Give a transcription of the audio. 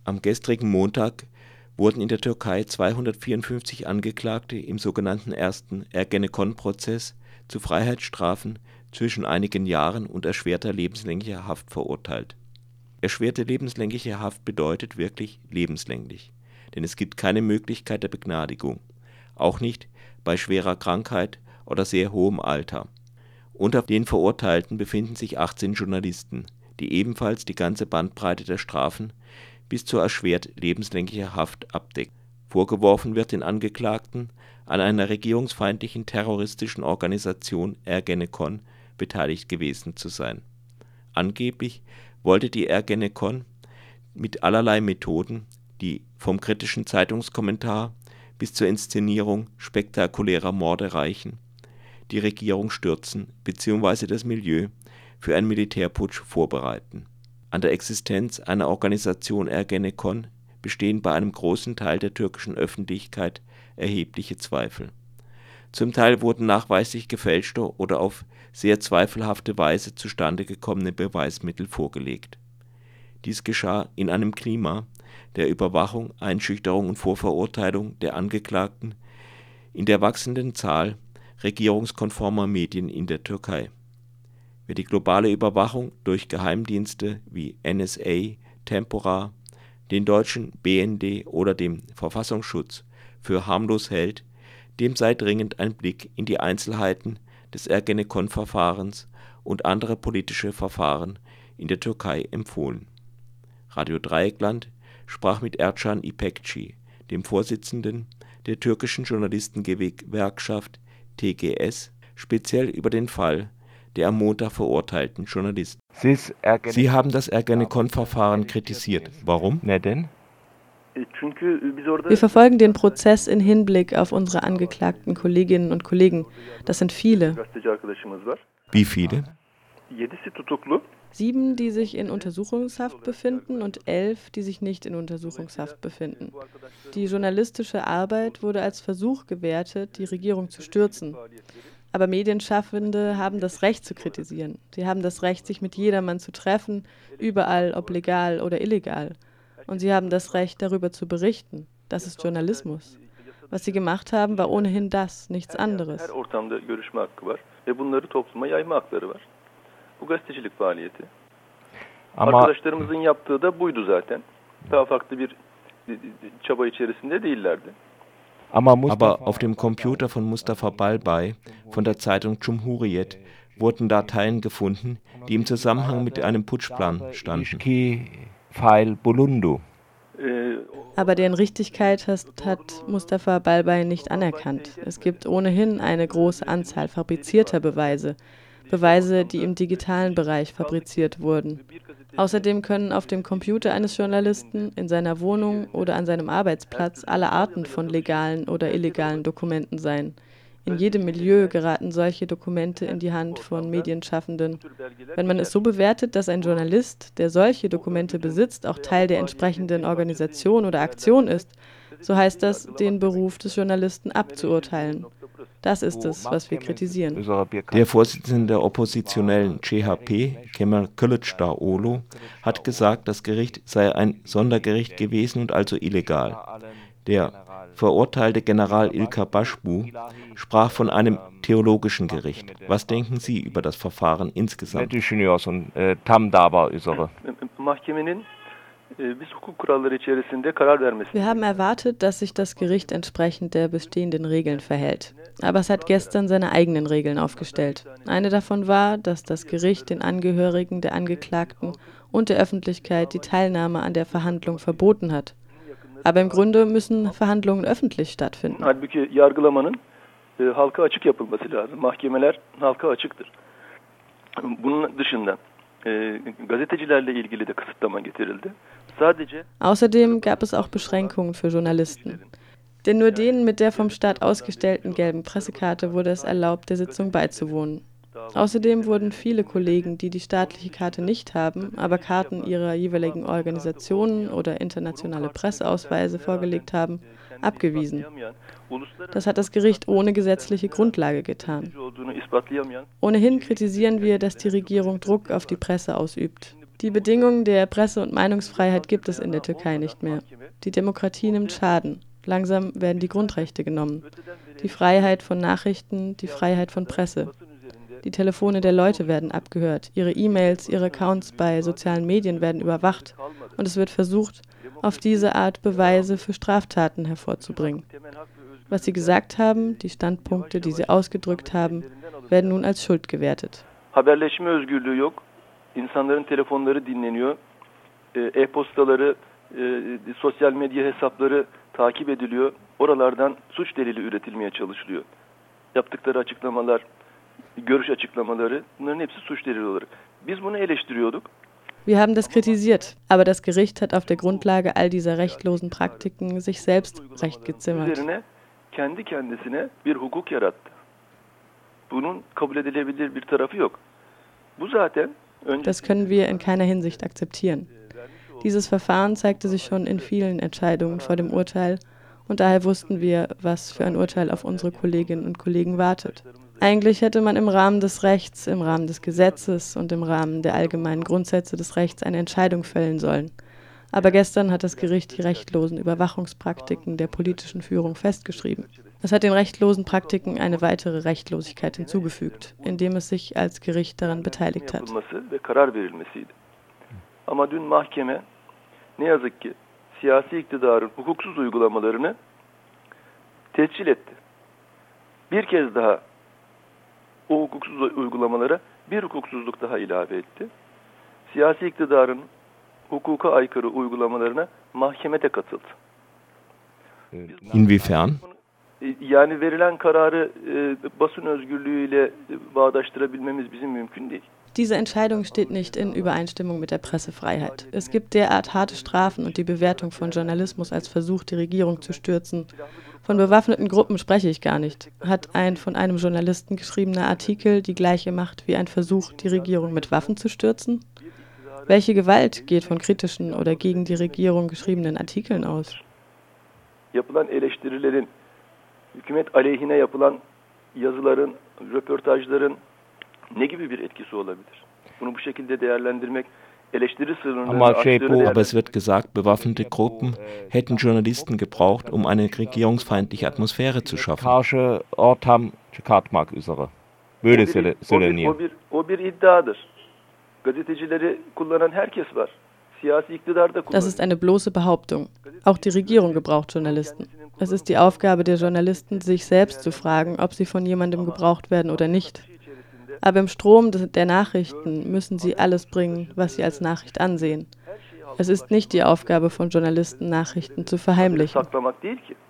Am gestrigen Montag wurden in der Türkei 254 Angeklagte im sogenannten ersten Ergenekon-Prozess zu Freiheitsstrafen zwischen einigen Jahren und erschwerter lebenslänglicher Haft verurteilt. Erschwerte lebenslängliche Haft bedeutet wirklich lebenslänglich, denn es gibt keine Möglichkeit der Begnadigung, auch nicht bei schwerer Krankheit oder sehr hohem Alter. Unter den Verurteilten befinden sich 18 Journalisten, die ebenfalls die ganze Bandbreite der Strafen bis zur erschwert lebenslänglicher Haft abdecken. Vorgeworfen wird den Angeklagten, an einer regierungsfeindlichen terroristischen Organisation Ergenekon beteiligt gewesen zu sein. Angeblich wollte die Ergenekon mit allerlei Methoden, die vom kritischen Zeitungskommentar bis zur Inszenierung spektakulärer Morde reichen, die Regierung stürzen bzw. das Milieu für einen Militärputsch vorbereiten. An der Existenz einer Organisation Ergenekon bestehen bei einem großen Teil der türkischen Öffentlichkeit erhebliche Zweifel. Zum Teil wurden nachweislich gefälschte oder auf sehr zweifelhafte Weise zustande gekommene Beweismittel vorgelegt. Dies geschah in einem Klima der Überwachung, Einschüchterung und Vorverurteilung der Angeklagten in der wachsenden Zahl regierungskonformer Medien in der Türkei. Wer die globale Überwachung durch Geheimdienste wie NSA, Tempora, den deutschen BND oder dem Verfassungsschutz für harmlos hält, dem sei dringend ein Blick in die Einzelheiten des Ergenekon-Verfahrens und andere politische Verfahren in der Türkei empfohlen. Radio Dreieckland sprach mit Ercan İpekçi, dem Vorsitzenden der türkischen Journalistengewerkschaft TGS, speziell über den Fall der am Montag verurteilten Journalisten. Sie haben das Ergenekon-Verfahren kritisiert. Warum? Neden? Wir verfolgen den Prozess in Hinblick auf unsere angeklagten Kolleginnen und Kollegen. Das sind viele. Wie viele? 7, die sich in Untersuchungshaft befinden und 11, die sich nicht in Untersuchungshaft befinden. Die journalistische Arbeit wurde als Versuch gewertet, die Regierung zu stürzen. Aber Medienschaffende haben das Recht zu kritisieren. Sie haben das Recht, sich mit jedermann zu treffen, überall, ob legal oder illegal. Und sie haben das Recht, darüber zu berichten. Das ist Journalismus. Was sie gemacht haben, war ohnehin das, nichts anderes. Arkadaşlarımızın yaptığı da buydu zaten. Daha farklı bir çaba içerisinde değillerdi. Aber auf dem Computer von Mustafa Balbay von der Zeitung Cumhuriyet wurden Dateien gefunden, die im Zusammenhang mit einem Putschplan standen. Aber deren Richtigkeit hat Mustafa Balbay nicht anerkannt. Es gibt ohnehin eine große Anzahl fabrizierter Beweise, die im digitalen Bereich fabriziert wurden. Außerdem können auf dem Computer eines Journalisten, in seiner Wohnung oder an seinem Arbeitsplatz alle Arten von legalen oder illegalen Dokumenten sein. In jedem Milieu geraten solche Dokumente in die Hand von Medienschaffenden. Wenn man es so bewertet, dass ein Journalist, der solche Dokumente besitzt, auch Teil der entsprechenden Organisation oder Aktion ist, so heißt das, den Beruf des Journalisten abzuurteilen. Das ist es, was wir kritisieren. Der Vorsitzende der oppositionellen CHP, Kemal Kılıçdaroğlu, hat gesagt, das Gericht sei ein Sondergericht gewesen und also illegal. Der verurteilte General İlker Başbuğ sprach von einem theologischen Gericht. Was denken Sie über das Verfahren insgesamt? Wir haben erwartet, dass sich das Gericht entsprechend der bestehenden Regeln verhält. Aber es hat gestern seine eigenen Regeln aufgestellt. Eine davon war, dass das Gericht den Angehörigen der Angeklagten und der Öffentlichkeit die Teilnahme an der Verhandlung verboten hat. Aber im Grunde müssen Verhandlungen öffentlich stattfinden. Halbuki yargılamanın halka açık yapılması lazım. Mahkemeler halka açıktır. Bunun dışında gazetecilerle ilgili de kısıtlama getirildi. Außerdem gab es auch Beschränkungen für Journalisten. Denn nur denen mit der vom Staat ausgestellten gelben Pressekarte wurde es erlaubt, der Sitzung beizuwohnen. Außerdem wurden viele Kollegen, die die staatliche Karte nicht haben, aber Karten ihrer jeweiligen Organisationen oder internationale Presseausweise vorgelegt haben, abgewiesen. Das hat das Gericht ohne gesetzliche Grundlage getan. Ohnehin kritisieren wir, dass die Regierung Druck auf die Presse ausübt. Die Bedingungen der Presse- und Meinungsfreiheit gibt es in der Türkei nicht mehr. Die Demokratie nimmt Schaden. Langsam werden die Grundrechte genommen. Die Freiheit von Nachrichten, die Freiheit von Presse. Die Telefone der Leute werden abgehört. Ihre E-Mails, ihre Accounts bei sozialen Medien werden überwacht. Und es wird versucht, auf diese Art Beweise für Straftaten hervorzubringen. Was sie gesagt haben, die Standpunkte, die sie ausgedrückt haben, werden nun als Schuld gewertet. Haberleşme özgürlüğü yok. İnsanların telefonları dinleniyor. E-postaları, sosyal medya hesapları takip ediliyor. Oralardan suç delili üretilmeye çalışılıyor. Yaptıkları açıklamalar, görüş açıklamaları, bunların hepsi suç delili olarak. Biz bunu eleştiriyorduk. Wir haben das kritisiert, aber das Gericht hat auf der Grundlage all dieser rechtlosen Praktiken sich selbst Recht gezimmert. Üzerine kendi kendisine bir hukuk yarattı. Bunun kabul edilebilir bir tarafı yok. Bu zaten Das können wir in keiner Hinsicht akzeptieren. Dieses Verfahren zeigte sich schon in vielen Entscheidungen vor dem Urteil und daher wussten wir, was für ein Urteil auf unsere Kolleginnen und Kollegen wartet. Eigentlich hätte man im Rahmen des Rechts, im Rahmen des Gesetzes und im Rahmen der allgemeinen Grundsätze des Rechts eine Entscheidung fällen sollen. Aber gestern hat das Gericht die rechtlosen Überwachungspraktiken der politischen Führung festgeschrieben. Es hat den rechtlosen Praktiken eine weitere Rechtlosigkeit hinzugefügt, indem es sich als Gericht daran beteiligt hat. Ama dün mahkeme ne yazık ki siyasi iktidarın hukuksuz uygulamalarını tescil etti. Bir kez daha o hukuksuz uygulamalara bir hukuksuzluk daha ilave etti. Siyasi iktidarın hukuka aykırı uygulamalarına mahkeme de katıldı. Inwiefern? Yani verilen kararı basın özgürlüğüyle bağdaştırabilmemiz bizim mümkün değil. Diese Entscheidung steht nicht in Übereinstimmung mit der Pressefreiheit. Es gibt derart harte Strafen und die Bewertung von Journalismus als Versuch, die Regierung zu stürzen. Von bewaffneten Gruppen spreche ich gar nicht. Hat ein von einem Journalisten geschriebener Artikel die gleiche Macht wie ein Versuch, die Regierung mit Waffen zu stürzen? Welche Gewalt geht von kritischen oder gegen die Regierung geschriebenen Artikeln aus? Yapılan eleştirilerin, hükümet aleyhine yapılan yazıların, röportajların ne gibi bir etkisi olabilir? Bunu bu şekilde değerlendirmek, eleştiri sınırlarını aştığını Aber es wird gesagt, bewaffnete Gruppen hätten Journalisten gebraucht, um eine regierungsfeindliche Atmosphäre zu schaffen. O bir iddiadır. Gazetecileri kullanan herkes var. Siyasi iktidar da kullanıyor. Das ist eine bloße Behauptung. Auch die Regierung gebraucht Journalisten. Es ist die Aufgabe der Journalisten, sich selbst zu fragen, ob sie von jemandem gebraucht werden oder nicht. Aber im Strom der Nachrichten müssen sie alles bringen, was sie als Nachricht ansehen. Es ist nicht die Aufgabe von Journalisten, Nachrichten zu verheimlichen.